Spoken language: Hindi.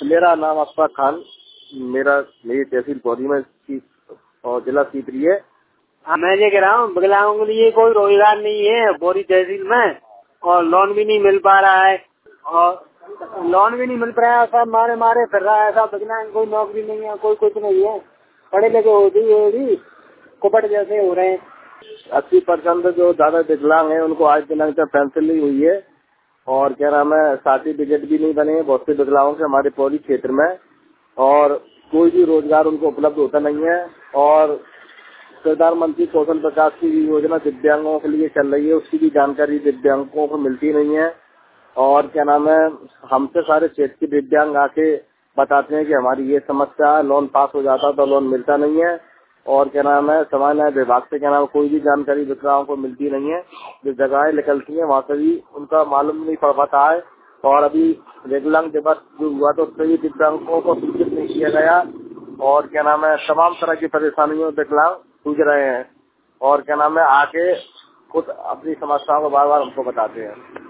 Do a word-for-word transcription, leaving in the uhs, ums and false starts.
मेरा नाम अशफाक खान, मेरा मेरी तहसील पौधी में और जिला सीपरी है। मैं ये कह रहा हूँ विकलांगों के लिए कोई रोजगार नहीं है बोरी तहसील में, और लोन भी नहीं मिल पा रहा है, और लोन भी नहीं मिल पा रहा है। सब मारे मारे फिर रहा है, सब विकलांग, कोई नौकरी नहीं है, कोई कुछ नहीं है। पढ़े लिखे होती है भी कुपट जैसे हो रहे हैं। अस्सी परसेंट जो ज्यादा विकलांग है उनको आज दिनांक तक पेंशन नहीं हुई है, और क्या नाम है सर्टिफिकेट भी नहीं बने हैं बहुत से विकलांगों के हमारे पौधी क्षेत्र में, और कोई भी रोजगार उनको उपलब्ध होता नहीं है। और प्रधानमंत्री कौशल विकास की योजना दिव्यांगों के लिए चल रही है, उसकी भी जानकारी दिव्यांगों को मिलती नहीं है। और क्या नाम है हमसे सारे क्षेत्र के दिव्यांग आके बताते हैं कि हमारी ये समस्या है, लोन पास हो जाता तो लोन मिलता नहीं है। और क्या नाम है समाज न्याय विभाग से क्या नाम कोई भी जानकारी विकलांगों को मिलती नहीं है। जो जगहें निकलती हैं वहाँ से भी उनका मालूम नहीं पड़ पाता है। और अभी विकलांग दिवस जो हुआ तो सभी दिव्यांगों को सूचित नहीं किया गया, और क्या नाम है तमाम तरह की परेशानियों विकलांग जूझ रहे हैं, और क्या नाम है आके खुद अपनी समस्याओं को बार बार हमको बताते हैं।